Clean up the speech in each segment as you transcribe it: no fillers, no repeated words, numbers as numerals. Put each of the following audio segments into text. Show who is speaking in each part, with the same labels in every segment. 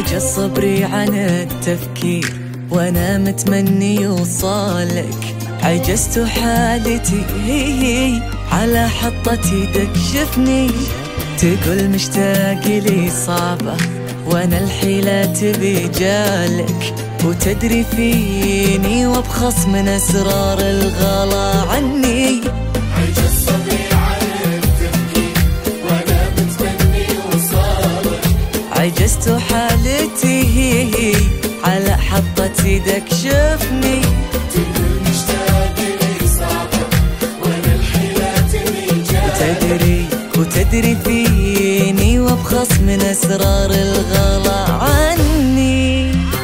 Speaker 1: عجز صبري عن التفكير وانا متمني يوصلك. عجزت حالتي هي على حطة يدك شفني. تقول مشتاق لي صعبة وانا الحيلة تبي جالك. وتدري فيني وابخص من اسرار الغلا عني.
Speaker 2: عجز صبري عن التفكير وانا متمني يوصلك.
Speaker 1: عجزت حالتي هي على حطة يدك شفني.
Speaker 2: تقول مشتاق لي صعبة وانا الحيلة تبي جالك.
Speaker 1: وتدري فيني وابخص من اسرار الغلا عني.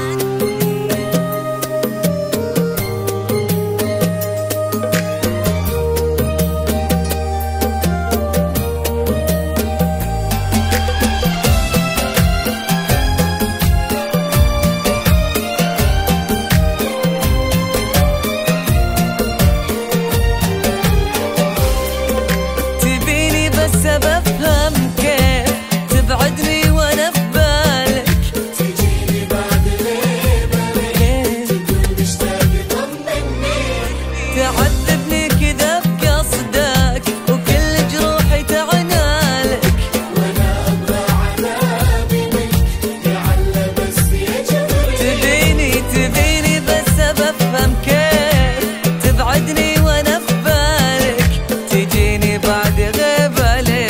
Speaker 1: بفهم كيف تبعدني وانا في بالك.
Speaker 2: تجيني بعد غيبك تقول مشتاق طمني.
Speaker 1: تعذبني كذا بقصدك وكل جروحي تعنالك.
Speaker 2: وانا ابغى عذابي منك لعل بس يجبرني.
Speaker 1: تبيني بس بفهم كيف تبعدني وانا في بالك. تجيني بعد غيبة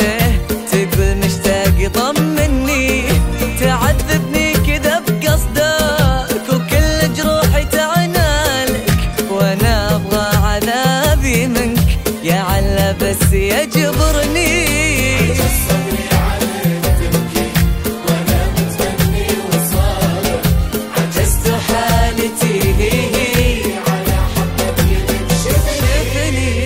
Speaker 1: طمني. تعذبني كذا بقصدك وكل جروحي تعنالك. وانا ابغى عذابي منك يا علا بس يجبرني.
Speaker 2: عجز صبري عن التفكير وانا متمني يوصلك.
Speaker 1: عجزت حالتي هي
Speaker 2: على حطة يدك شفني.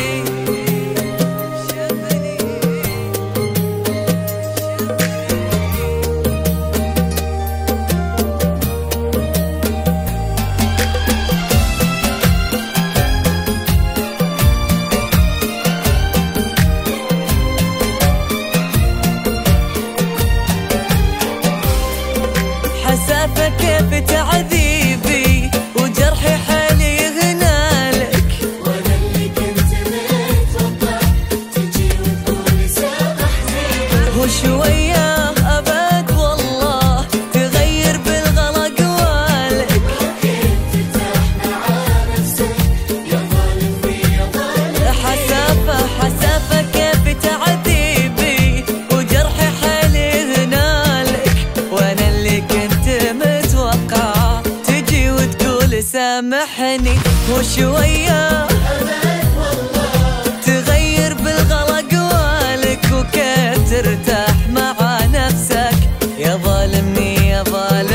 Speaker 2: حسافة كيف تعذيبي وجرحي حالي يغنالك. وانا اللي كنت متوقع تجي وتقولي سامحني.
Speaker 1: هو شوية أبد والله تغير بالغلا قوالك.
Speaker 2: كيف ترتاح مع نفسك يا ظالم يا ظالم.
Speaker 1: حسافة كيف تعذيبي وجرحي حالي يغنالك. وانا اللي كنت متوقع تجي وتقول سامحني. وشوية تغير بالغلا قوالك. وكيف ترتاح مع نفسك يا ظالمني يا ظالم.